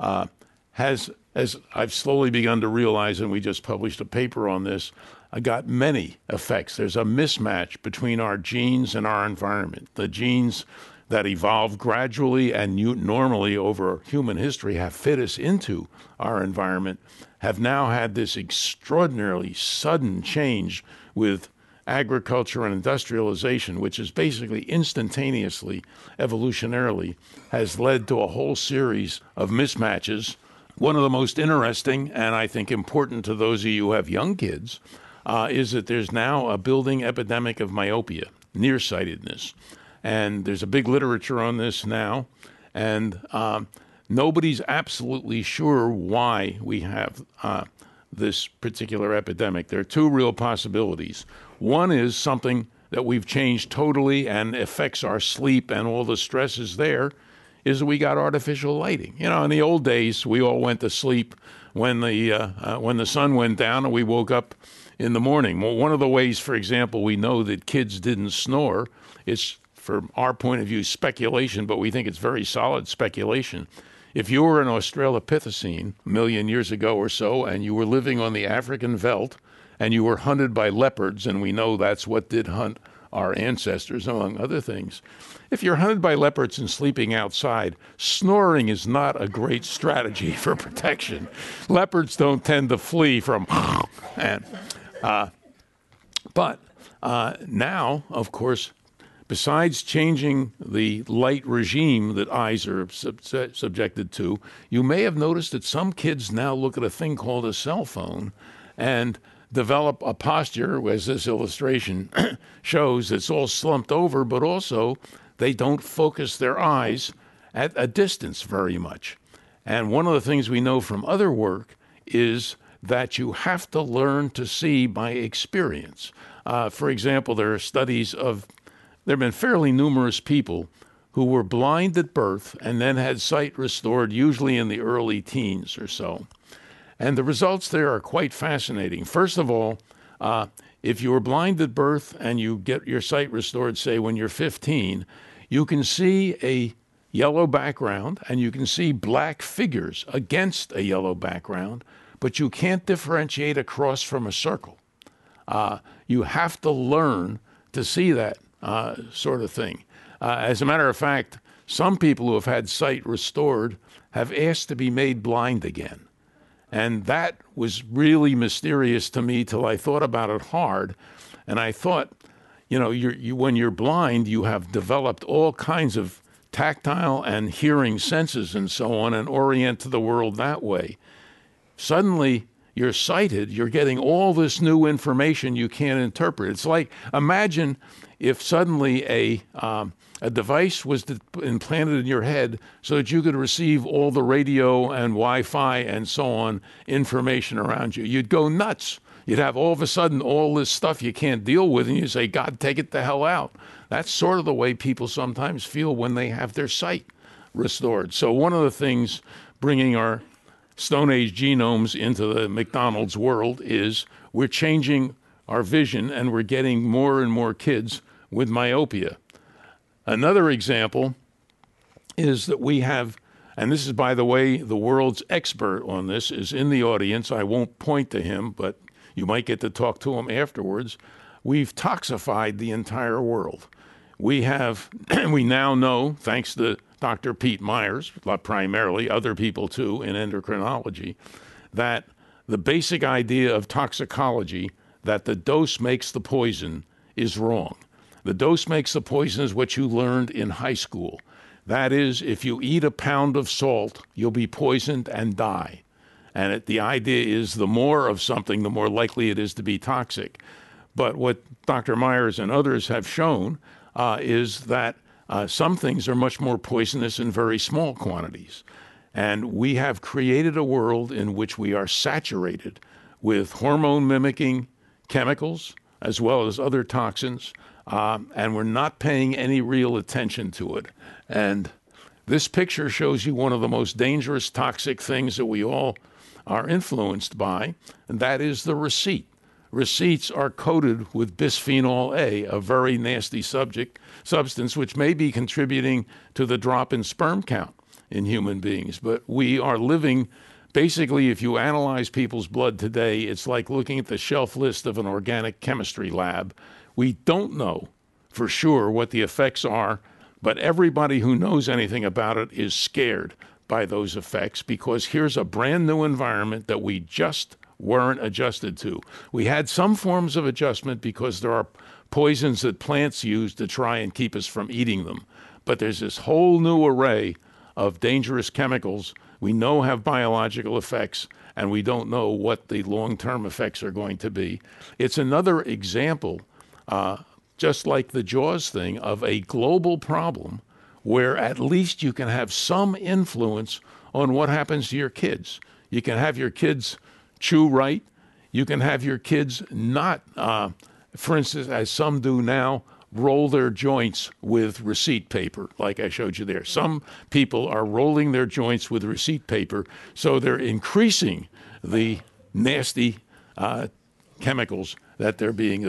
Speaker 4: has, as I've slowly begun to realize, and we just published a paper on this, got many effects. There's a mismatch between our genes and our environment. The genes that evolved gradually and normally over human history have fit us into our environment have now had this extraordinarily sudden change with agriculture and industrialization, which is basically instantaneously, evolutionarily, has led to a whole series of mismatches one of the most interesting and I think important to those of you who have young kids is that there's now a building epidemic of myopia, nearsightedness. And there's a big literature on this now. And nobody's absolutely sure why we have this particular epidemic. There are two real possibilities. One is something that we've changed totally and affects our sleep and all the stresses there, is we got artificial lighting. You know, in the old days, we all went to sleep when the sun went down and we woke up in the morning. Well, one of the ways, for example, we know that kids didn't snore is, from our point of view, speculation, but we think it's very solid speculation. If you were an Australopithecine a million years ago or so, and you were living on the African veldt, and you were hunted by leopards, and we know that's what did hunt our ancestors, among other things. If you're hunted by leopards and sleeping outside, snoring is not a great strategy for protection. Leopards don't tend to flee from but now, of course, besides changing the light regime that eyes are subjected to, you may have noticed that some kids now look at a thing called a cell phone and develop a posture, as this illustration shows, that's all slumped over, but also they don't focus their eyes at a distance very much. And one of the things we know from other work is that you have to learn to see by experience. For example, there have been fairly numerous people who were blind at birth and then had sight restored, usually in the early teens or so. And the results there are quite fascinating. First of all, if you were blind at birth and you get your sight restored, say, when you're 15, you can see a yellow background and you can see black figures against a yellow background, but you can't differentiate a cross from a circle. You have to learn to see that sort of thing. As a matter of fact, some people who have had sight restored have asked to be made blind again. And that was really mysterious to me till I thought about it hard. And I thought, you know, when you're blind, you have developed all kinds of tactile and hearing senses and so on, and orient to the world that way. Suddenly, you're sighted, you're getting all this new information you can't interpret. It's like, imagine if suddenly a device was implanted in your head so that you could receive all the radio and Wi-Fi and so on information around you. You'd go nuts. You'd have all of a sudden all this stuff you can't deal with, and you say, God, take it the hell out. That's sort of the way people sometimes feel when they have their sight restored. So one of the things bringing our Stone Age genomes into the McDonald's world is we're changing our vision and we're getting more and more kids with myopia. Another example is that we have, and this is, by the way, the world's expert on this is in the audience. I won't point to him, but you might get to talk to him afterwards. We've toxified the entire world. We now know, thanks to Dr. Pete Myers, primarily, other people too in endocrinology, that the basic idea of toxicology, that the dose makes the poison, is wrong. The dose makes the poison is what you learned in high school. That is, if you eat a pound of salt, you'll be poisoned and die. And the idea is the more of something, the more likely it is to be toxic. But what Dr. Myers and others have shown is that some things are much more poisonous in very small quantities. And we have created a world in which we are saturated with hormone-mimicking chemicals as well as other toxins, and we're not paying any real attention to it. And this picture shows you one of the most dangerous toxic things that we all are influenced by, and that is the receipt. Receipts are coated with bisphenol A, a very nasty substance which may be contributing to the drop in sperm count in human beings. But we are living, basically, if you analyze people's blood today, it's like looking at the shelf list of an organic chemistry lab. We don't know for sure what the effects are, but everybody who knows anything about it is scared by those effects, because here's a brand new environment that we just weren't adjusted to. We had some forms of adjustment because there are poisons that plants use to try and keep us from eating them. But there's this whole new array of dangerous chemicals we know have biological effects, and we don't know what the long-term effects are going to be. It's another example, just like the Jaws thing, of a global problem where at least you can have some influence on what happens to your kids. You can have your kids chew right. You can have your kids not, for instance, as some do now, roll their joints with receipt paper, like I showed you there. Some people are rolling their joints with receipt paper, so they're increasing the nasty chemicals that they're being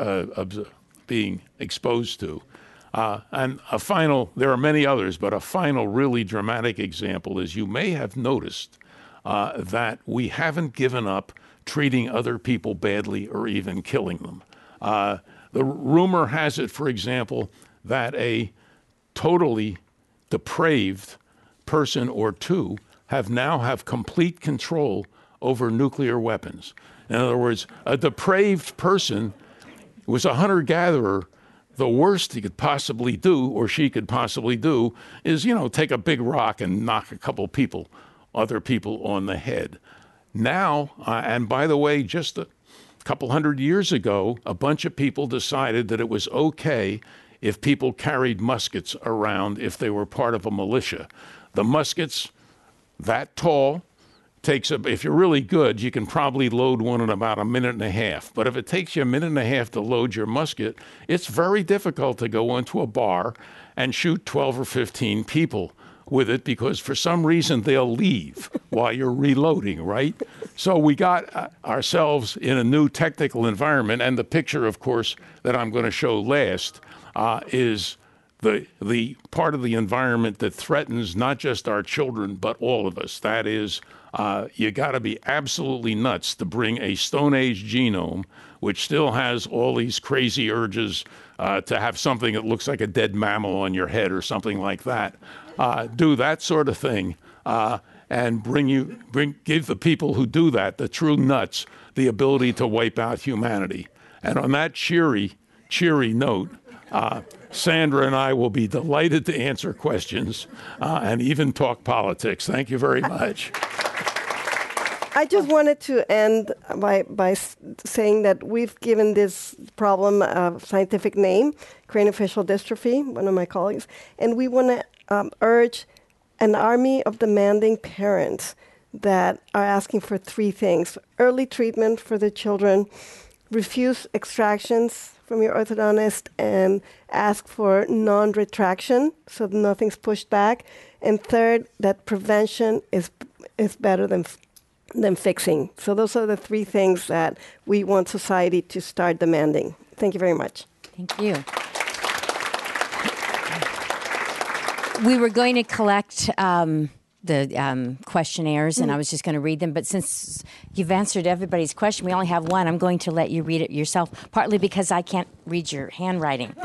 Speaker 4: exposed to. And there are many others, but a final really dramatic example is you may have noticed that we haven't given up treating other people badly or even killing them. The rumor has it, for example, that a totally depraved person or two have complete control over nuclear weapons. In other words, a depraved person was a hunter-gatherer. The worst he could possibly do, or she could possibly do, is, take a big rock and knock a couple other people on the head. Now, and by the way, just a couple hundred years ago, a bunch of people decided that it was okay if people carried muskets around if they were part of a militia. The muskets, that tall, if you're really good, you can probably load one in about a minute and a half. But if it takes you a minute and a half to load your musket, it's very difficult to go into a bar and shoot 12 or 15 people with it, because for some reason they'll leave while you're reloading, right? So we got ourselves in a new technical environment, and the picture, of course, that I'm going to show last is the part of the environment that threatens not just our children, but all of us. That is, you got to be absolutely nuts to bring a Stone Age genome, which still has all these crazy urges to have something that looks like a dead mammal on your head or something like that. Do that sort of thing, and give the people who do that, the true nuts, the ability to wipe out humanity. And on that cheery note, Sandra and I will be delighted to answer questions and even talk politics. Thank you very much.
Speaker 3: I just wanted to end by saying that we've given this problem a scientific name, craniofacial dystrophy, one of my colleagues, and we want to urge an army of demanding parents that are asking for three things: early treatment for the children, refuse extractions from your orthodontist, and ask for non-retraction so that nothing's pushed back, and third, that prevention is better than fixing. So those are the three things that we want society to start demanding. Thank you very much.
Speaker 2: Thank you. We were going to collect the questionnaires, and I was just going to read them. But since you've answered everybody's question, we only have one. I'm going to let you read it yourself, partly because I can't read your handwriting.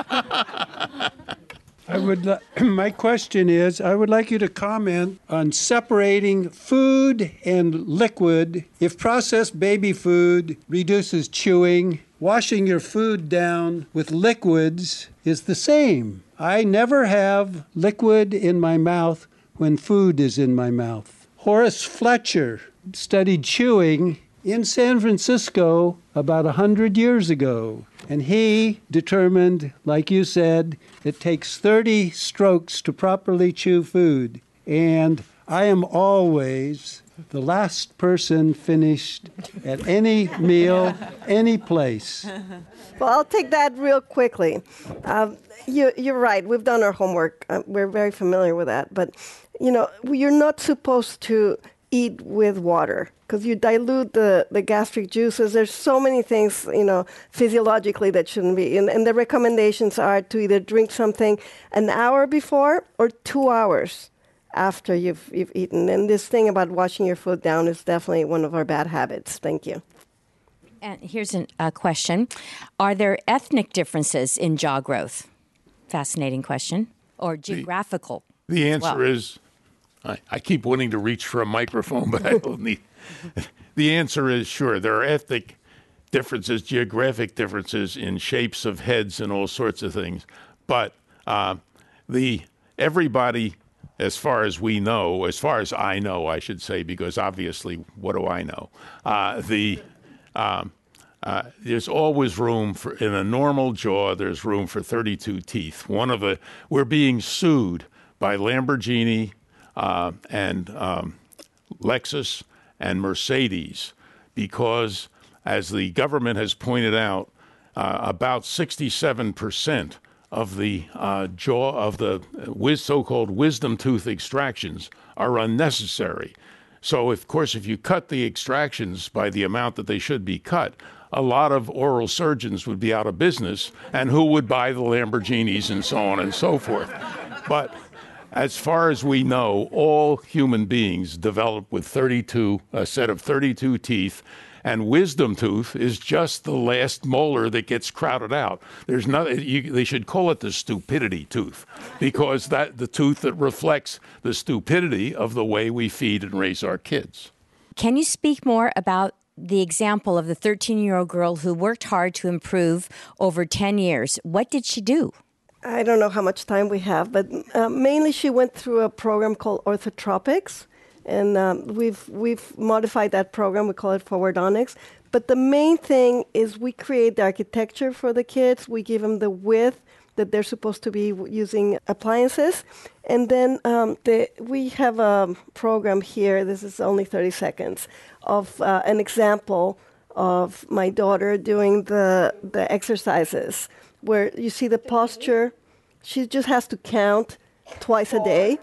Speaker 5: My question is, I would like you to comment on separating food and liquid. If processed baby food reduces chewing, washing your food down with liquids is the same. I never have liquid in my mouth when food is in my mouth. Horace Fletcher studied chewing in San Francisco about 100 years ago. And he determined, like you said, it takes 30 strokes to properly chew food. And I am always the last person finished at any meal, any place.
Speaker 3: Well, I'll take that real quickly. You're right. We've done our homework. We're very familiar with that. But, you're not supposed to eat with water because you dilute the gastric juices. There's so many things, physiologically that shouldn't be. And the recommendations are to either drink something an hour before or 2 hours after you've eaten. And this thing about washing your food down is definitely one of our bad habits. Thank you.
Speaker 2: And here's a question. Are there ethnic differences in jaw growth? Fascinating question. Or geographical?
Speaker 4: The answer is, I keep wanting to reach for a microphone, but I don't need. The answer is sure. There are ethnic differences, geographic differences in shapes of heads and all sorts of things. But everybody as far as we know, as far as I know, I should say, because obviously, what do I know? There's always room for, in a normal jaw, there's room for 32 teeth. We're being sued by Lamborghini and Lexus and Mercedes because, as the government has pointed out, about 67% of the jaw of the so-called wisdom tooth extractions are unnecessary. So, of course, if you cut the extractions by the amount that they should be cut, a lot of oral surgeons would be out of business, and who would buy the Lamborghinis and so on and so forth. But as far as we know, all human beings develop with a set of 32 teeth, and wisdom tooth is just the last molar that gets crowded out. There's they should call it the stupidity tooth, because the tooth that reflects the stupidity of the way we feed and raise our kids.
Speaker 2: Can you speak more about the example of the 13-year-old girl who worked hard to improve over 10 years? What did she do?
Speaker 3: I don't know how much time we have, but mainly she went through a program called Orthotropics, and we've modified that program. We call it Forwardonics. But the main thing is we create the architecture for the kids. We give them the width that they're supposed to be using appliances. And then we have a program here, this is only 30 seconds, of an example of my daughter doing the exercises, where you see the posture. She just has to count twice a day.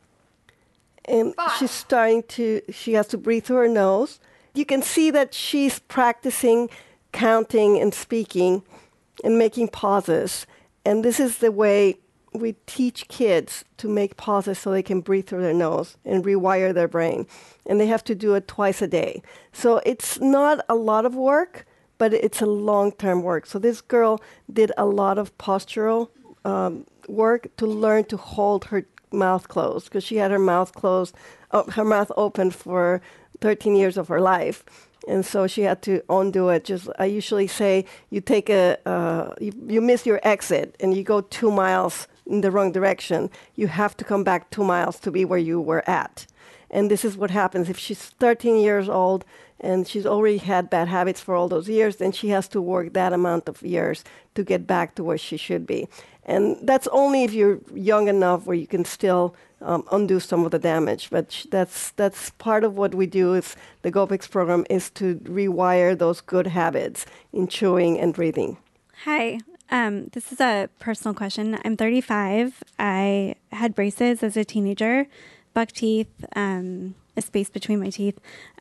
Speaker 3: And she has to breathe through her nose. You can see that she's practicing counting and speaking and making pauses. And this is the way we teach kids to make pauses so they can breathe through their nose and rewire their brain. And they have to do it twice a day. So it's not a lot of work, but it's a long-term work. So this girl did a lot of postural work to learn to hold her mouth closed, because she had her mouth closed, her mouth open for 13 years of her life. And so she had to undo it. I usually say you take you miss your exit and you go 2 miles in the wrong direction. You have to come back 2 miles to be where you were at. And this is what happens. If she's 13 years old and she's already had bad habits for all those years, then she has to work that amount of years to get back to where she should be. And that's only if you're young enough where you can still undo some of the damage. But that's part of what we do is the GOPEX program is to rewire those good habits in chewing and breathing.
Speaker 6: Hi. This is a personal question. I'm 35. I had braces as a teenager, buck teeth, a space between my teeth.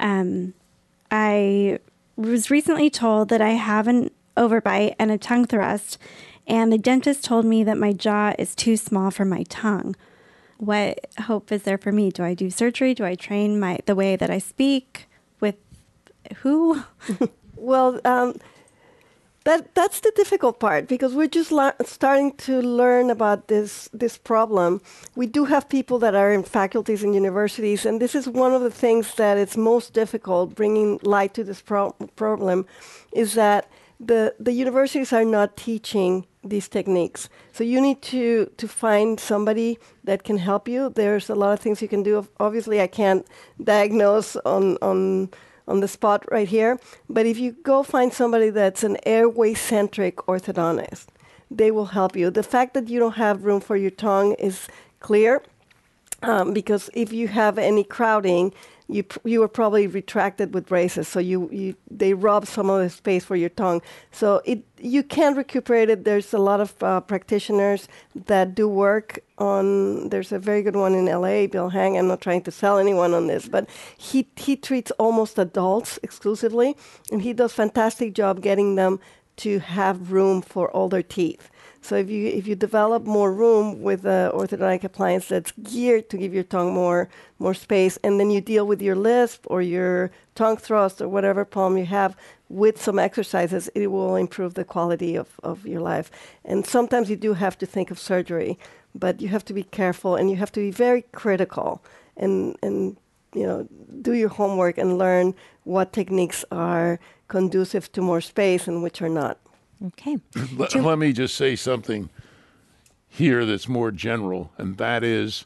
Speaker 6: I was recently told that I have an overbite and a tongue thrust, and the dentist told me that my jaw is too small for my tongue. What hope is there for me? Do I do surgery? Do I train the way that I speak? With who?
Speaker 3: Well, that's the difficult part, because we're just starting to learn about this problem. We do have people that are in faculties and universities, and this is one of the things that is most difficult, bringing light to this problem, is that the universities are not teaching these techniques. So you need to find somebody that can help you. There's a lot of things you can do. Obviously, I can't diagnose on the spot right here, but if you go find somebody that's an airway-centric orthodontist, they will help you. The fact that you don't have room for your tongue is clear, because if you have any crowding, you were probably retracted with braces, so they rob some of the space for your tongue. So you can recuperate it. There's a lot of practitioners that do work on. There's a very good one in LA, Bill Hang. I'm not trying to sell anyone on this, but he treats almost adults exclusively, and he does a fantastic job getting them to have room for all their teeth. So if you develop more room with an orthodontic appliance that's geared to give your tongue more space, and then you deal with your lisp or your tongue thrust or whatever problem you have with some exercises, it will improve the quality of your life. And sometimes you do have to think of surgery, but you have to be careful and you have to be very critical and do your homework and learn what techniques are conducive to more space and which are not.
Speaker 2: Okay.
Speaker 4: Let me just say something here that's more general, and that is,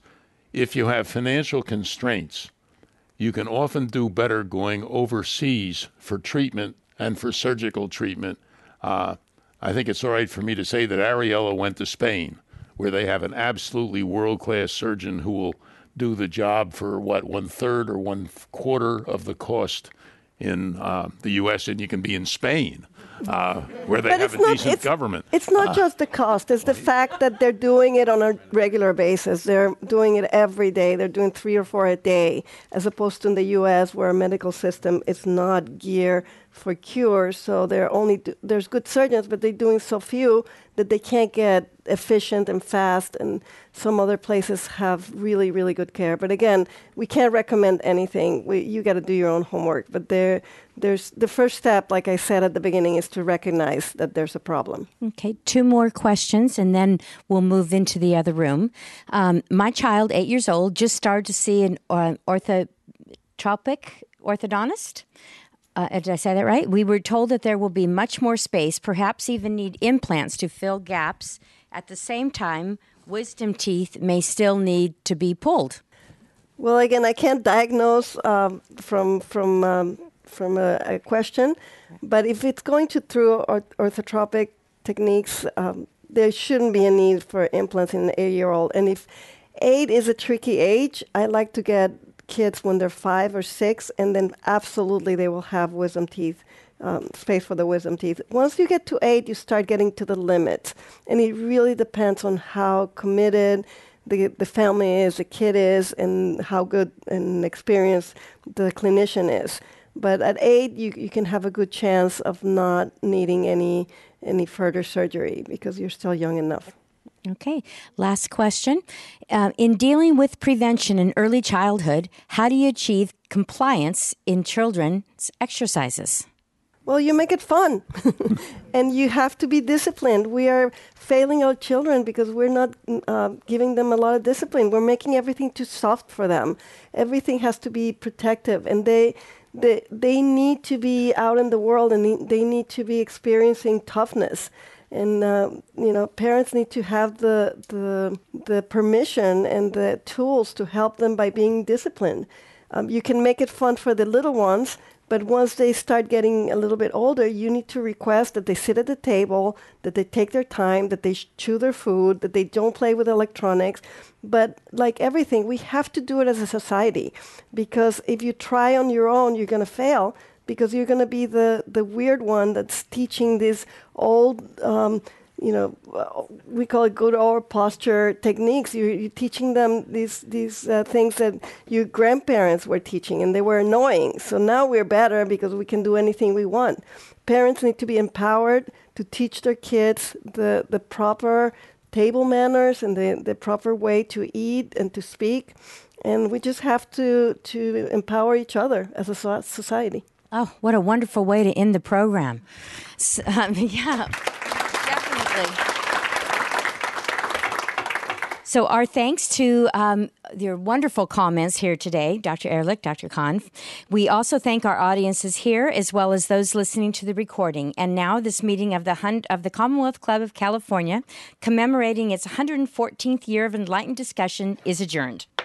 Speaker 4: if you have financial constraints, you can often do better going overseas for treatment and for surgical treatment. I think it's all right for me to say that Ariella went to Spain, where they have an absolutely world-class surgeon who will do the job for, 1/3 or 1/4 of the cost in the U.S., and you can be in Spain, where they have a decent government.
Speaker 3: It's not just the cost. It's the fact that they're doing it on a regular basis. They're doing it every day. They're doing 3 or 4 a day, as opposed to in the U.S., where a medical system is not geared for cures. So there's good surgeons, but they're doing so few that they can't get efficient and fast, and some other places have really, really good care. But again, we can't recommend anything. You got to do your own homework. But there's the first step, like I said at the beginning, is to recognize that there's a problem.
Speaker 2: Okay, 2 more questions, and then we'll move into the other room. My child, 8 years old, just started to see an orthodontist. Did I say that right? We were told that there will be much more space, perhaps even need implants to fill gaps. At the same time, wisdom teeth may still need to be pulled.
Speaker 3: Well, again, I can't diagnose from a question, but if it's going through orthotropic techniques, there shouldn't be a need for implants in an 8-year-old. And if 8 is a tricky age, I like to get kids when they're 5 or 6, and then absolutely they will have wisdom teeth, space for the wisdom teeth. Once you get to 8, you start getting to the limit, and it really depends on how committed the family is, the kid is, and how good and experienced the clinician is. But at 8, you can have a good chance of not needing any further surgery because you're still young enough.
Speaker 2: Okay, last question. In dealing with prevention in early childhood, how do you achieve compliance in children's exercises?
Speaker 3: Well, you make it fun, and you have to be disciplined. We are failing our children because we're not giving them a lot of discipline. We're making everything too soft for them. Everything has to be protective, and they need to be out in the world, and they need to be experiencing toughness. And parents need to have the permission and the tools to help them by being disciplined. You can make it fun for the little ones, but once they start getting a little bit older, you need to request that they sit at the table, that they take their time, that they chew their food, that they don't play with electronics. But like everything, we have to do it as a society, because if you try on your own, you're going to fail, because you're going to be the weird one that's teaching these old, we call it good old posture techniques. You're teaching them these things that your grandparents were teaching, and they were annoying. So now we're better because we can do anything we want. Parents need to be empowered to teach their kids the proper table manners and the proper way to eat and to speak. And we just have to empower each other as a society.
Speaker 2: Oh, what a wonderful way to end the program. Yeah, definitely. So our thanks to your wonderful comments here today, Dr. Ehrlich, Dr. Kahn. We also thank our audiences here as well as those listening to the recording. And now this meeting of the Commonwealth Club of California, commemorating its 114th year of enlightened discussion, is adjourned.